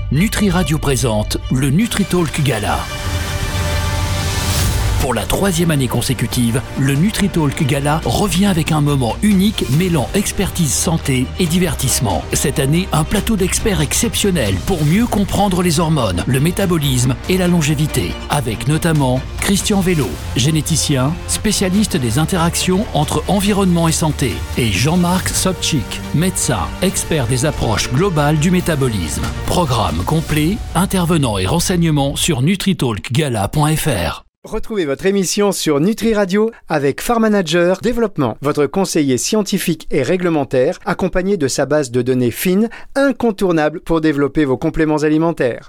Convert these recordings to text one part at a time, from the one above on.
Nutri Radio présente le NutriTalk Gala. Pour la 3e année consécutive, le NutriTalk Gala revient avec un moment unique mêlant expertise santé et divertissement. Cette année, un plateau d'experts exceptionnel pour mieux comprendre les hormones, le métabolisme et la longévité. Avec notamment Christian Vélo, généticien, spécialiste des interactions entre environnement et santé, et Jean-Marc Sobchik, médecin, expert des approches globales du métabolisme. Programme complet, intervenants et renseignements sur nutritalkgala.fr. Retrouvez votre émission sur Nutri Radio avec Farm Manager Développement, votre conseiller scientifique et réglementaire, accompagné de sa base de données fines, incontournable pour développer vos compléments alimentaires.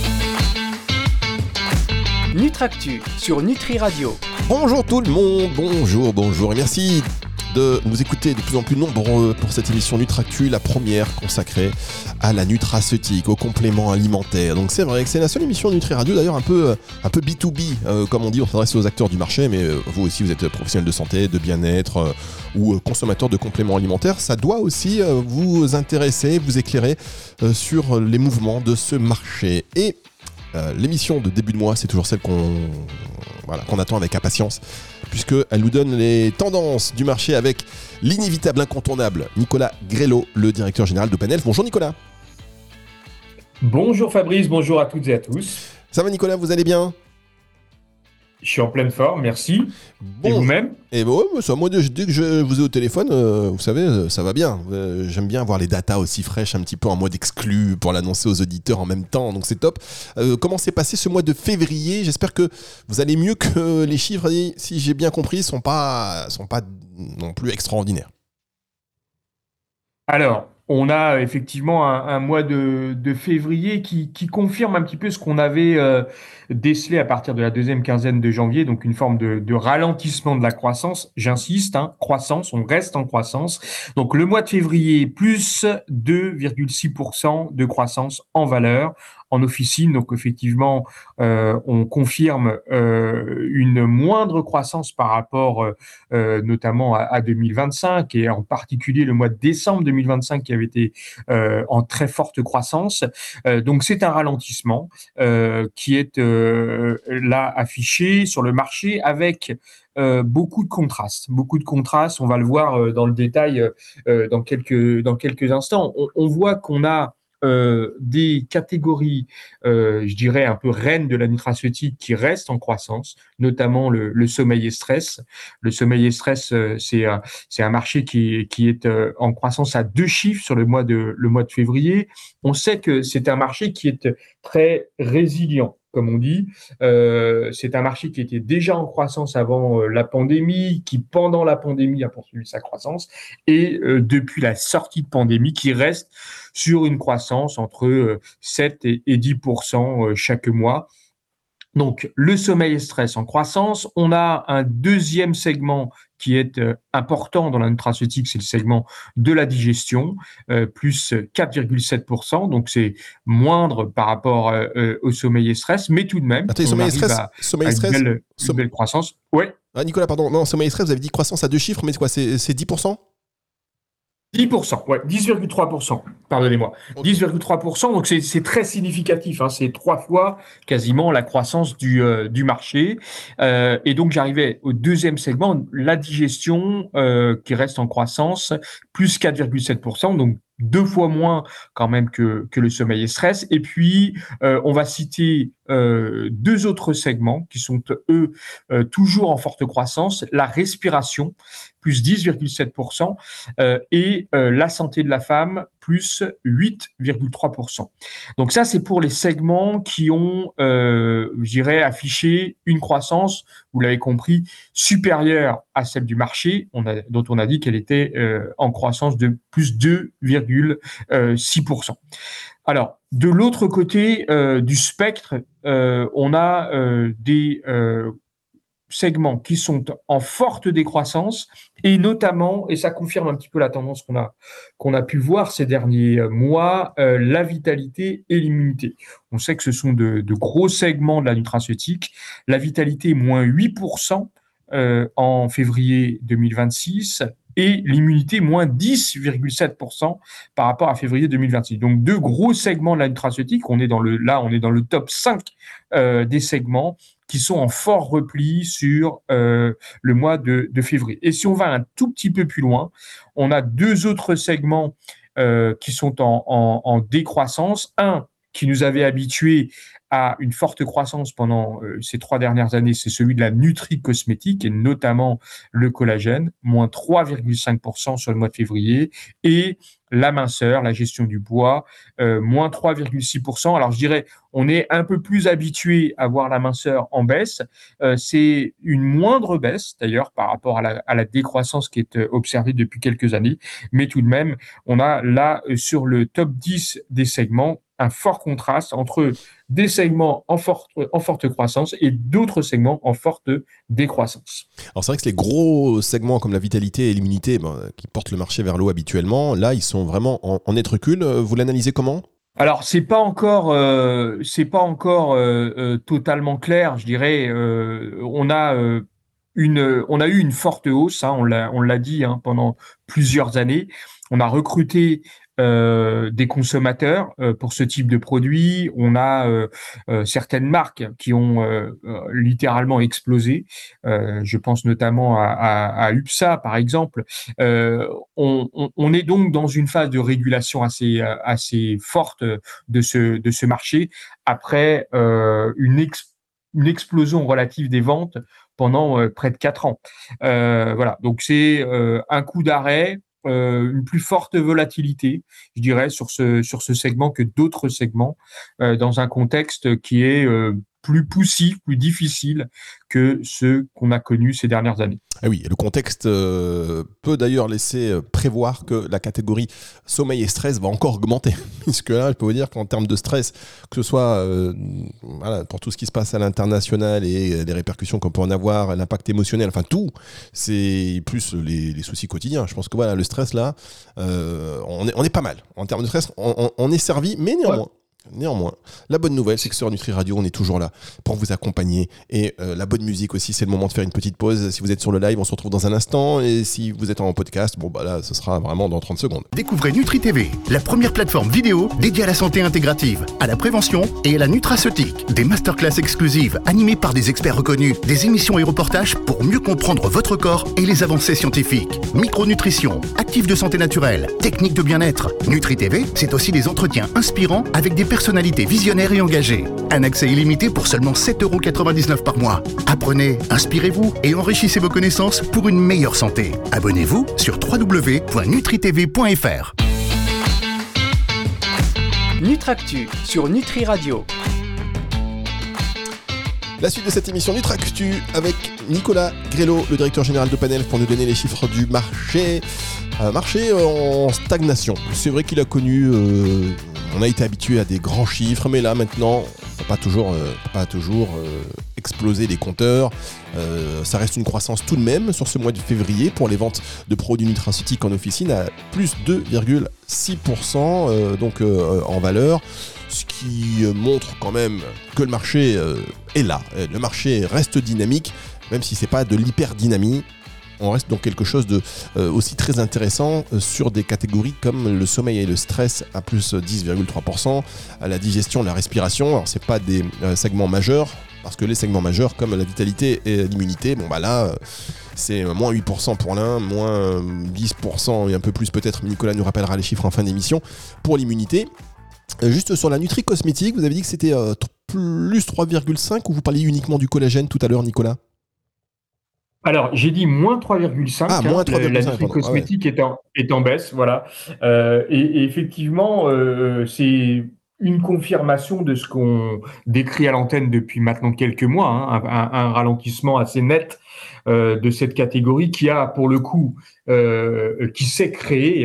Nutractu sur Nutri Radio. Bonjour tout le monde, bonjour et merci de nous écouter de plus en plus nombreux pour cette émission Nutractu, la première consacrée à la nutraceutique, aux compléments alimentaires. Donc c'est vrai que c'est la seule émission Nutri Radio, d'ailleurs un peu B2B, comme on dit, on s'adresse aux acteurs du marché, mais vous aussi vous êtes professionnel de santé, de bien-être ou consommateur de compléments alimentaires. Ça doit aussi vous intéresser, vous éclairer sur les mouvements de ce marché. Et l'émission de début de mois, c'est toujours celle qu'on attend avec impatience, puisqu'elle nous donne les tendances du marché avec l'inévitable, incontournable Nicolas Grelot, le directeur général de Panel. Bonjour Nicolas. Bonjour Fabrice, bonjour à toutes et à tous. Ça va Nicolas, vous allez bien ? Je suis en pleine forme, merci. Bon, et vous-même ? Et bon, moi, dès que je vous ai au téléphone, vous savez, ça va bien. J'aime bien avoir les datas aussi fraîches, un petit peu en mode exclu, pour l'annoncer aux auditeurs en même temps, donc c'est top. Comment s'est passé ce mois de février ? J'espère que vous allez mieux que les chiffres, si j'ai bien compris, sont pas non plus extraordinaires. Alors, on a effectivement un mois de février qui confirme un petit peu ce qu'on avait décelé à partir de la deuxième quinzaine de janvier, donc une forme de ralentissement de la croissance. J'insiste, croissance, on reste en croissance. Donc le mois de février, plus 2,6% de croissance en valeur, en officine. Donc effectivement, on confirme une moindre croissance par rapport notamment à 2025, et en particulier le mois de décembre 2025 qui avait été en très forte croissance. Donc c'est un ralentissement qui est là affiché sur le marché avec beaucoup de contrastes. On va le voir dans le détail dans quelques instants. On voit qu'on a des catégories, je dirais, un peu reines de la nutraceutique qui restent en croissance, notamment le sommeil et stress. Le sommeil et stress, c'est un marché qui est en croissance à 2 chiffres sur le mois de février. On sait que c'est un marché qui est très résilient, comme on dit. C'est un marché qui était déjà en croissance avant la pandémie, qui pendant la pandémie a poursuivi sa croissance, et depuis la sortie de pandémie, qui reste sur une croissance entre 7 et 10% chaque mois. Donc, le sommeil et stress en croissance. On a un deuxième segment qui est important dans la nutraceutique, c'est le segment de la digestion, plus 4,7%. Donc, c'est moindre par rapport au sommeil et stress, mais tout de même, attends, on arrive à une belle croissance. Oui. Ah, Nicolas, pardon. Non, sommeil et stress, vous avez dit croissance à 2 chiffres, mais c'est quoi ? C'est 10% ? 10%, ouais, 10,3%, pardonnez-moi. Okay. 10,3%, donc c'est très significatif, c'est 3 fois quasiment la croissance du marché. Et donc j'arrivais au deuxième segment, la digestion, qui reste en croissance, plus 4,7%, donc 2 fois moins quand même que le sommeil et stress. Et puis, on va citer 2 autres segments qui sont, eux, toujours en forte croissance. La respiration, plus 10,7%, et la santé de la femme, plus 8,3%. Donc ça, c'est pour les segments qui ont, je dirais, affiché une croissance, vous l'avez compris, supérieure à celle du marché, dont on a dit qu'elle était en croissance de plus 2,6%. Alors, de l'autre côté du spectre, on a des segments qui sont en forte décroissance, et notamment, et ça confirme un petit peu la tendance qu'on a pu voir ces derniers mois, la vitalité et l'immunité. On sait que ce sont de gros segments de la nutraceutique. La vitalité, moins 8% en février 2026, et l'immunité moins 10,7% par rapport à février 2026. Donc, deux gros segments de la nutraceutique. On est dans le top 5 des segments qui sont en fort repli sur le mois de février. Et si on va un tout petit peu plus loin, on a deux autres segments qui sont en décroissance. Un qui nous avait habitués à une forte croissance pendant ces 3 dernières années, c'est celui de la nutri-cosmétique et notamment le collagène, moins 3,5% sur le mois de février, et la minceur, la gestion du poids, moins 3,6%. Alors je dirais, on est un peu plus habitué à voir la minceur en baisse. C'est une moindre baisse d'ailleurs par rapport à la décroissance qui est observée depuis quelques années, mais tout de même, on a là sur le top 10 des segments un fort contraste entre des segments en forte croissance et d'autres segments en forte décroissance. Alors c'est vrai que les gros segments comme la vitalité et l'immunité qui portent le marché vers le haut habituellement, là ils sont vraiment en net recul. Vous l'analysez comment ? Alors c'est pas encore totalement clair, je dirais. On a eu une forte hausse, hein, on l'a dit pendant plusieurs années. On a recruté des consommateurs pour ce type de produit. On a certaines marques qui ont littéralement explosé. Je pense notamment à UPSA, par exemple. On est donc dans une phase de régulation assez forte de ce marché après une explosion relative des ventes pendant près de 4 ans. Voilà, donc c'est un coup d'arrêt. Une plus forte volatilité, je dirais, sur ce segment que d'autres segments, dans un contexte qui est plus poussif, plus difficile que ceux qu'on a connus ces dernières années. Ah oui, le contexte peut d'ailleurs laisser prévoir que la catégorie sommeil et stress va encore augmenter. Puisque là, je peux vous dire qu'en termes de stress, que ce soit pour tout ce qui se passe à l'international et les répercussions qu'on peut en avoir, l'impact émotionnel, enfin tout, c'est plus les soucis quotidiens. Je pense que voilà, le stress là, on est pas mal. En termes de stress, on est servi, mais néanmoins. Ouais. Néanmoins, la bonne nouvelle, c'est que sur Nutri Radio, on est toujours là pour vous accompagner. Et la bonne musique aussi, c'est le moment de faire une petite pause. Si vous êtes sur le live, on se retrouve dans un instant. Et si vous êtes en podcast, là, ce sera vraiment dans 30 secondes. Découvrez Nutri TV, la première plateforme vidéo dédiée à la santé intégrative, à la prévention et à la nutraceutique. Des masterclass exclusives animées par des experts reconnus, des émissions et reportages pour mieux comprendre votre corps et les avancées scientifiques. Micronutrition, actifs de santé naturelle, techniques de bien-être. Nutri TV, c'est aussi des entretiens inspirants avec des personnalités visionnaires et engagées. Un accès illimité pour seulement 7,99€ par mois. Apprenez, inspirez-vous et enrichissez vos connaissances pour une meilleure santé. Abonnez-vous sur www.nutritv.fr. Nutractu sur Nutri Radio. La suite de cette émission Nutractu avec Nicolas Grelot, le directeur général de Panel, pour nous donner les chiffres du marché. Marché en stagnation. C'est vrai qu'il a connu... on a été habitué à des grands chiffres, mais là maintenant, on pas toujours exploser les compteurs. Ça reste une croissance tout de même sur ce mois de février pour les ventes de produits nutraceutiques en officine à plus 2,6% en valeur. Ce qui montre quand même que le marché est là. Le marché reste dynamique, même si c'est pas de l'hyperdynamie. On reste donc quelque chose de aussi très intéressant sur des catégories comme le sommeil et le stress à plus 10,3%, à la digestion, la respiration. Alors c'est pas des segments majeurs, parce que les segments majeurs comme la vitalité et l'immunité, c'est moins 8% pour l'un, moins 10% et un peu plus peut-être. Nicolas nous rappellera les chiffres en fin d'émission pour l'immunité. Juste sur la nutri-cosmétique, vous avez dit que c'était plus 3,5 ou vous parliez uniquement du collagène tout à l'heure, Nicolas ? Alors, j'ai dit moins 3,5. Moins 3,5. La nutri-cosmétique est en baisse, voilà. Et effectivement, c'est une confirmation de ce qu'on décrit à l'antenne depuis maintenant quelques mois, un ralentissement assez net de cette catégorie qui a, pour le coup, qui s'est créée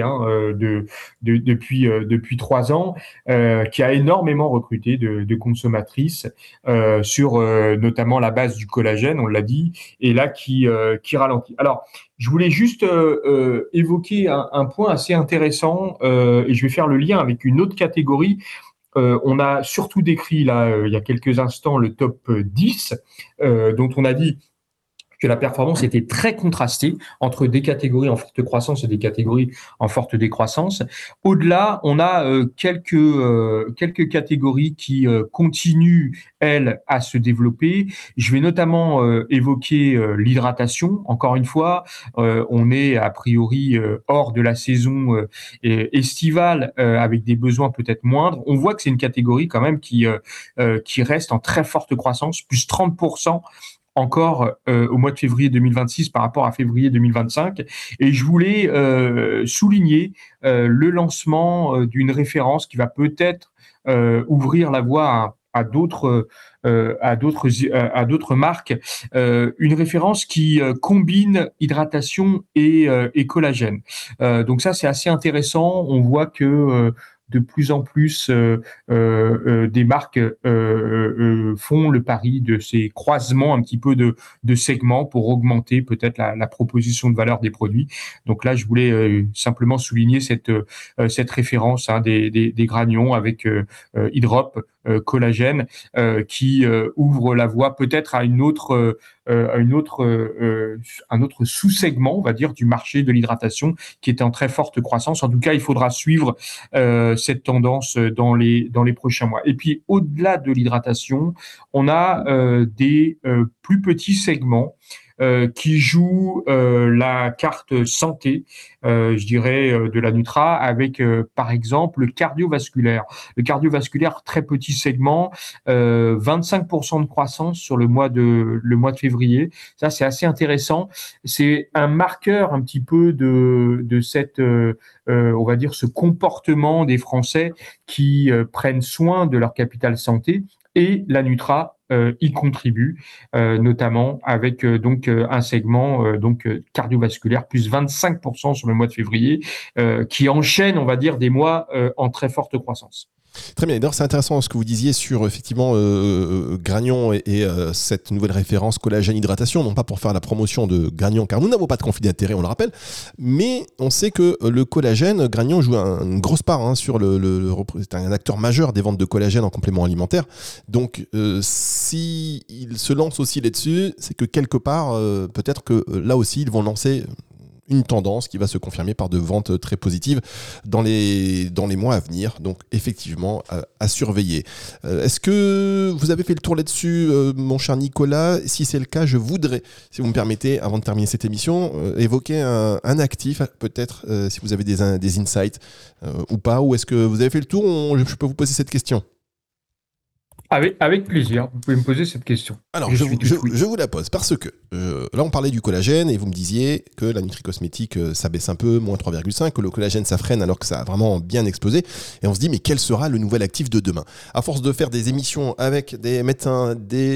depuis 3 ans, qui a énormément recruté de consommatrices sur notamment la base du collagène, on l'a dit, et là qui ralentit. Alors, je voulais juste évoquer un point assez intéressant, et je vais faire le lien avec une autre catégorie. On a surtout décrit là, il y a quelques instants, le top 10, dont on a dit que la performance était très contrastée entre des catégories en forte croissance et des catégories en forte décroissance. Au-delà, on a quelques catégories qui continuent, elles, à se développer. Je vais notamment évoquer l'hydratation. Encore une fois, on est a priori hors de la saison estivale avec des besoins peut-être moindres. On voit que c'est une catégorie quand même qui reste en très forte croissance, plus 30% encore au mois de février 2026 par rapport à février 2025. Et je voulais souligner le lancement d'une référence qui va peut-être ouvrir la voie à d'autres marques, une référence qui combine hydratation et collagène. Donc ça, c'est assez intéressant. On voit que de plus en plus des marques font le pari de ces croisements un petit peu de segments pour augmenter peut-être la proposition de valeur des produits. Donc là, je voulais simplement souligner cette référence des granions avec Hydrop, collagène, qui ouvre la voie peut-être à un autre sous-segment, on va dire, du marché de l'hydratation qui est en très forte croissance. En tout cas, il faudra suivre cette tendance dans les prochains mois. Et puis, au-delà de l'hydratation, on a des plus petits segments qui jouent la carte santé, je dirais, de la Nutra, avec par exemple le cardiovasculaire. Le cardiovasculaire, très petit segment, 25% de croissance sur le mois de février. Ça, c'est assez intéressant. C'est un marqueur un petit peu de cette, on va dire, ce comportement des Français qui prennent soin de leur capital santé. Et la Nutra y contribue, notamment avec un segment cardiovasculaire, plus 25% sur le mois de février, qui enchaîne, on va dire, des mois en très forte croissance. Très bien. D'ailleurs, c'est intéressant ce que vous disiez sur effectivement Gragnon et cette nouvelle référence collagène hydratation, non pas pour faire la promotion de Gragnon, car nous n'avons pas de conflit d'intérêt, on le rappelle, mais on sait que le collagène, Gragnon joue une grosse part sur c'est un acteur majeur des ventes de collagène en complément alimentaire. Donc, si il se lance aussi là-dessus, c'est que quelque part, peut-être que là aussi, ils vont lancer une tendance qui va se confirmer par de ventes très positives dans les mois à venir. Donc, effectivement, à surveiller. Est-ce que vous avez fait le tour là-dessus, mon cher Nicolas ? Si c'est le cas, je voudrais, si vous me permettez, avant de terminer cette émission, évoquer un actif, peut-être, si vous avez des insights ou pas. Ou est-ce que vous avez fait le tour ? Je peux vous poser cette question. Avec plaisir, vous pouvez me poser cette question. Alors, je vous la pose parce que là, on parlait du collagène et vous me disiez que la nutri-cosmétique, ça baisse un peu, moins 3,5, que le collagène, ça freine alors que ça a vraiment bien explosé. Et on se dit, mais quel sera le nouvel actif de demain ? À force de faire des émissions avec des médecins,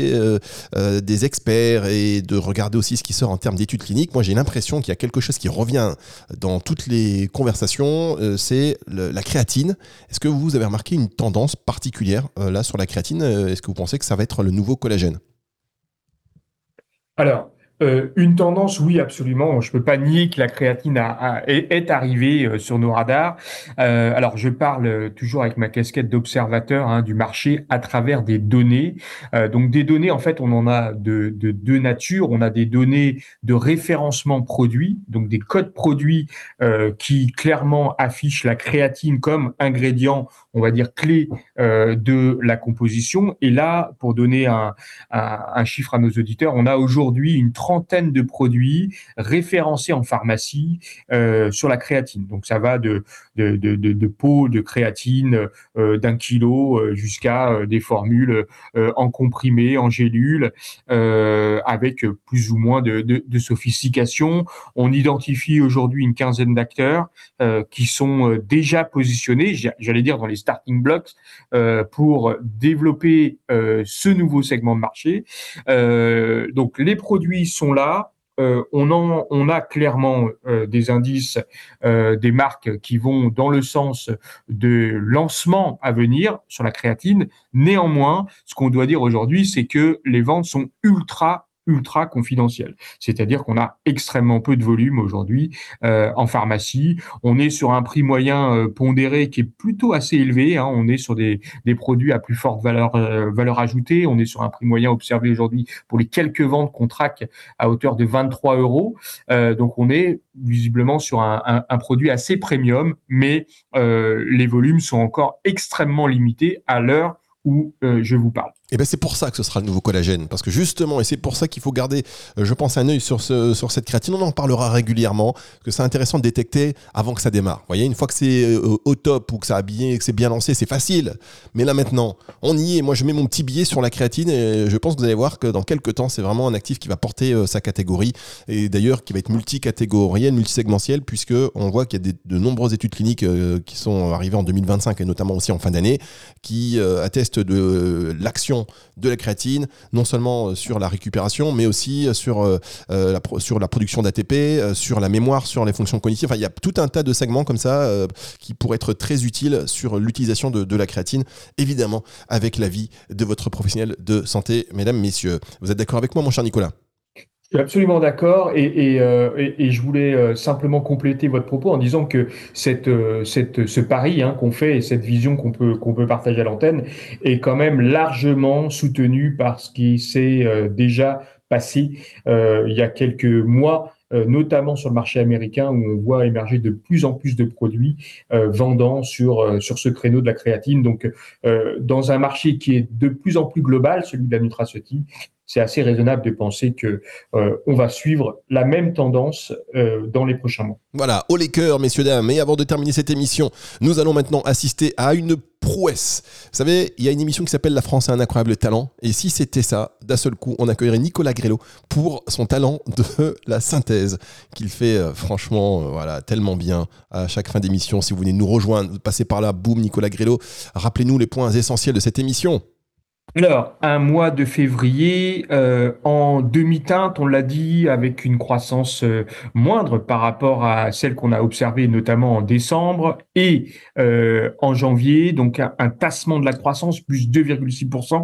des experts et de regarder aussi ce qui sort en termes d'études cliniques, moi, j'ai l'impression qu'il y a quelque chose qui revient dans toutes les conversations, c'est la créatine. Est-ce que vous avez remarqué une tendance particulière là sur la créatine ? Est-ce que vous pensez que ça va être le nouveau collagène ? Alors, une tendance, oui, absolument. Je ne peux pas nier que la créatine est arrivée sur nos radars. Alors, je parle toujours avec ma casquette d'observateur du marché à travers des données. Donc, des données, en fait, on en a de deux natures. On a des données de référencement produit, donc des codes produits qui clairement affichent la créatine comme ingrédient, on va dire, clé de la composition. Et là, pour donner un chiffre à nos auditeurs, on a aujourd'hui une trentaine de produits référencés en pharmacie sur la créatine. Donc, ça va de pots de créatine d'1 kilo jusqu'à des formules en comprimé, en gélule, avec plus ou moins de sophistication. On identifie aujourd'hui une quinzaine d'acteurs qui sont déjà positionnés, j'allais dire dans les starting blocks, pour développer ce nouveau segment de marché. Donc, les produits sont là. On a clairement des indices, des marques qui vont dans le sens de lancement à venir sur la créatine. Néanmoins, ce qu'on doit dire aujourd'hui, c'est que les ventes sont ultra ultra confidentiel. C'est-à-dire qu'on a extrêmement peu de volume aujourd'hui en pharmacie. On est sur un prix moyen pondéré qui est plutôt assez élevé. On est sur des produits à plus forte valeur ajoutée. On est sur un prix moyen observé aujourd'hui pour les quelques ventes qu'on traque à hauteur de 23 €. Donc on est visiblement sur un produit assez premium, mais les volumes sont encore extrêmement limités à l'heure où je vous parle. Et ben c'est pour ça que ce sera le nouveau collagène, parce que justement, et c'est pour ça qu'il faut garder, je pense, un œil sur cette créatine. On en parlera régulièrement, parce que c'est intéressant de détecter avant que ça démarre. Vous voyez, une fois que c'est au top ou que que c'est bien lancé, c'est facile. Mais là maintenant, on y est. Moi, je mets mon petit billet sur la créatine et je pense que vous allez voir que dans quelques temps, c'est vraiment un actif qui va porter sa catégorie, et d'ailleurs qui va être multicatégoriel, multisegmentiel, puisque on voit qu'il y a de nombreuses études cliniques qui sont arrivées en 2025 et notamment aussi en fin d'année, qui attestent de l'action de la créatine, non seulement sur la récupération, mais aussi sur la production d'ATP, sur la mémoire, sur les fonctions cognitives. Enfin, il y a tout un tas de segments comme ça qui pourraient être très utiles sur l'utilisation de la créatine, évidemment avec l'avis de votre professionnel de santé, mesdames, messieurs. Vous êtes d'accord avec moi, mon cher Nicolas ? Je suis absolument d'accord et je voulais simplement compléter votre propos en disant que ce pari qu'on fait et cette vision qu'on peut partager à l'antenne est quand même largement soutenue par ce qui s'est déjà passé il y a quelques mois, notamment sur le marché américain où on voit émerger de plus en plus de produits vendant sur ce créneau de la créatine. Donc, dans un marché qui est de plus en plus global, celui de la nutraceutique, c'est assez raisonnable de penser que on va suivre la même tendance dans les prochains mois. Voilà, haut les cœurs, messieurs, dames. Et avant de terminer cette émission, nous allons maintenant assister à une prouesse. Vous savez, il y a une émission qui s'appelle La France a un incroyable talent. Et si c'était ça, d'un seul coup, on accueillerait Nicolas Grelot pour son talent de la synthèse qu'il fait franchement tellement bien à chaque fin d'émission. Si vous venez nous rejoindre, passez par là, boum, Nicolas Grelot. Rappelez-nous les points essentiels de cette émission. Alors, un mois de février en demi-teinte, on l'a dit, avec une croissance moindre par rapport à celle qu'on a observée notamment en décembre et en janvier, donc un tassement de la croissance, plus 2,6%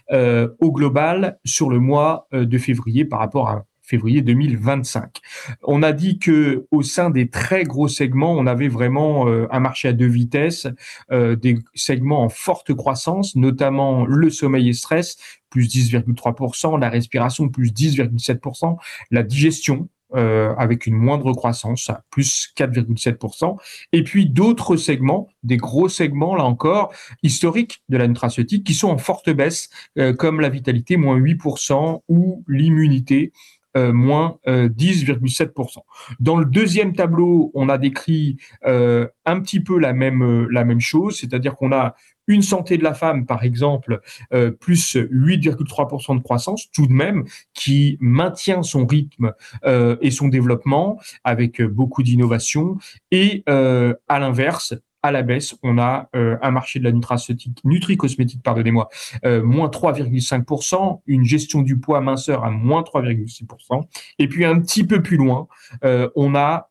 au global sur le mois de février par rapport à février 2025. On a dit que au sein des très gros segments, on avait vraiment un marché à deux vitesses, des segments en forte croissance, notamment le sommeil et stress, plus 10,3%, la respiration, plus 10,7%, la digestion, avec une moindre croissance, plus 4,7%. Et puis d'autres segments, des gros segments, là encore, historiques de la nutraceutique, qui sont en forte baisse, comme la vitalité, moins 8%, ou l'immunité, moins 10,7%. Dans le deuxième tableau, on a décrit un petit peu la même chose, c'est-à-dire qu'on a une santé de la femme, par exemple, plus 8,3% de croissance, tout de même, qui maintient son rythme et son développement avec beaucoup d'innovation. Et à l'inverse, à la baisse, on a un marché de la nutraceutique, nutri-cosmétique, moins 3,5%, une gestion du poids minceur à moins 3,6%. Et puis un petit peu plus loin, on a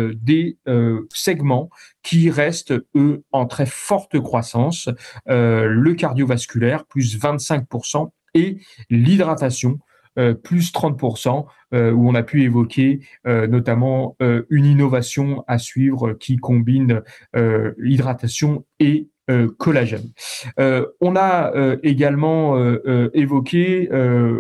des segments qui restent, eux, en très forte croissance. Le cardiovasculaire, plus 25%, et l'hydratation, plus 30%, où on a pu évoquer notamment une innovation à suivre qui combine hydratation et collagène. On a également évoqué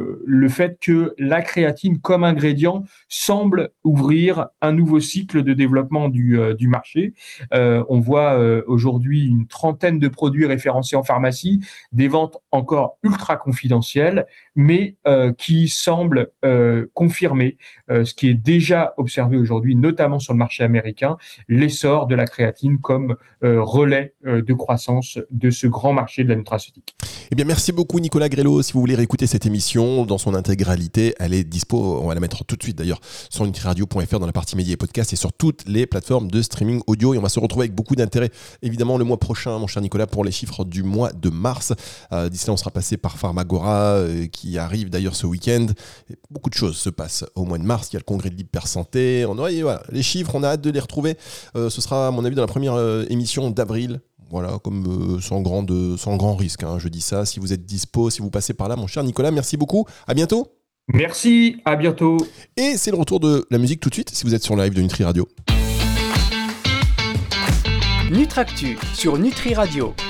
le fait que la créatine comme ingrédient semble ouvrir un nouveau cycle de développement du marché. On voit aujourd'hui une trentaine de produits référencés en pharmacie, des ventes encore ultra confidentielles, mais qui semblent confirmer ce qui est déjà observé aujourd'hui, notamment sur le marché américain, l'essor de la créatine comme relais de croissance de ce grand marché de la nutraceutique. Eh bien, merci beaucoup Nicolas Grelot. Si vous voulez réécouter cette émission dans son intégralité, elle est dispo, on va la mettre tout de suite d'ailleurs sur nutriradio.fr dans la partie médias et podcasts et sur toutes les plateformes de streaming audio. Et on va se retrouver avec beaucoup d'intérêt, évidemment, le mois prochain, mon cher Nicolas, pour les chiffres du mois de mars. D'ici là, on sera passé par Pharmagora, qui arrive d'ailleurs ce week-end. Et beaucoup de choses se passent au mois de mars. Il y a le congrès de l'hypersanté. Voilà, les chiffres, on a hâte de les retrouver. Ce sera, à mon avis, dans la première émission d'avril. Voilà, comme sans grand risque, je dis ça. Si vous êtes dispo, si vous passez par là, mon cher Nicolas, merci beaucoup. À bientôt. Merci, à bientôt. Et c'est le retour de la musique tout de suite, si vous êtes sur le live de Nutri Radio. Nutractu sur Nutri Radio.